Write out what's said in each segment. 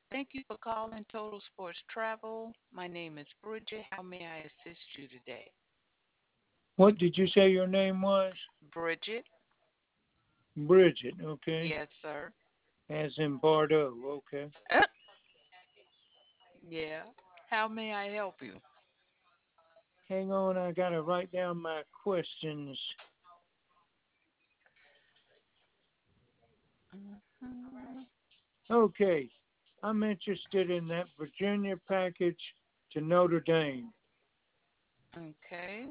Thank you for calling Total Sports Travel. My name is Bridget. How may I assist you today? What did you say your name was? Bridget? Bridget, okay. Yes, sir. As in Bordeaux, okay. Yeah. How may I help you? Hang on, I gotta write down my questions. Mhm. Okay, I'm interested in that Virginia package to Notre Dame. Okay.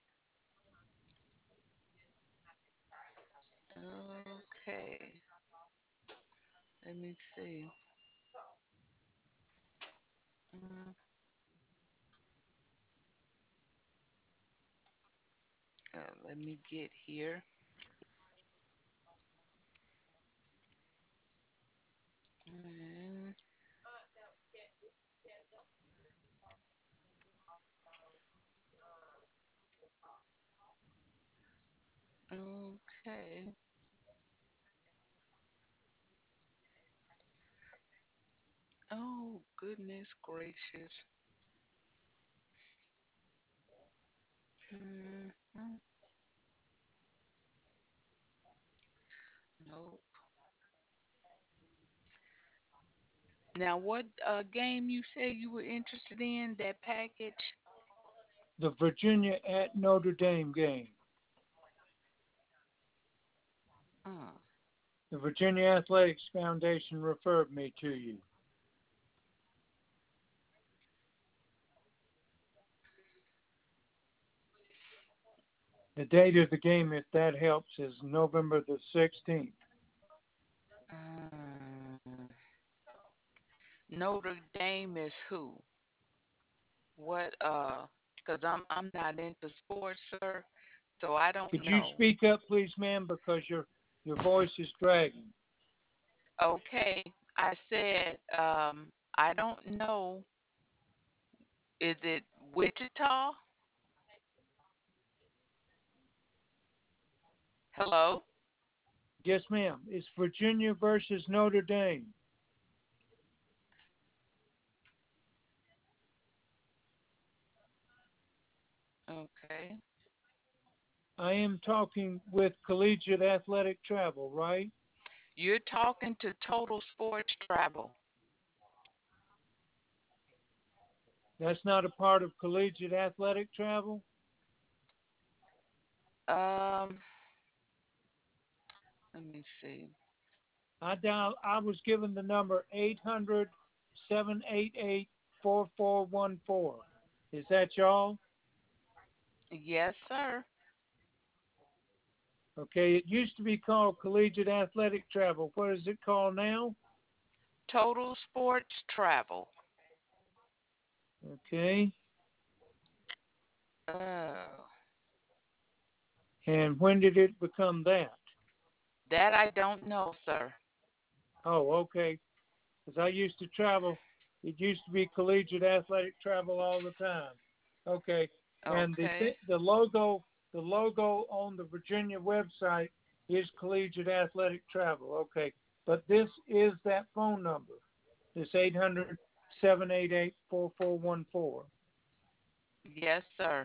Okay. Let me see. Mm, let me get here. Mm, okay. Oh, goodness gracious. Mm, nope. Now, what game you say you were interested in? That package? The Virginia at Notre Dame game. Uh, The Virginia Athletics Foundation referred me to you. The date of the game, if that helps, is November the 16th. mm, Notre Dame is who? What? Because I'm not into sports, sir, so I don't Could you know. speak up, please, ma'am, because your voice is dragging. Okay, I said I don't know. Is it Wichita? Hello. Yes, ma'am. It's Virginia versus Notre Dame. Okay. I am talking with Collegiate Athletic Travel, right? You're talking to Total Sports Travel. That's not a part of Collegiate Athletic Travel? Um, let me see. I was given the number 800-788-4414. Is that y'all? Yes, sir. Okay, it used to be called Collegiate Athletic Travel. What is it called now? Total Sports Travel. Okay. Oh, And when did it become that? that I don't know, sir. Oh, okay. Because I used to travel. It used to be Collegiate Athletic Travel all the time. Okay. And Okay. the logo on the Virginia website is Collegiate Athletic Travel. Okay. But this is that phone number. This 800-788-4414. Yes, sir.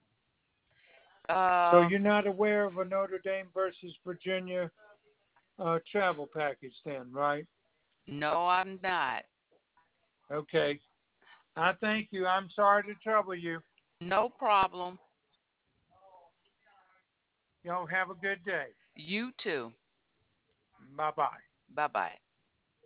So Um, you're not aware of a Notre Dame versus Virginia travel package then, right? no, I'm not. Okay. I thank you. I'm sorry to trouble you. No problem. Y'all have a good day. You too. Bye bye. Bye bye.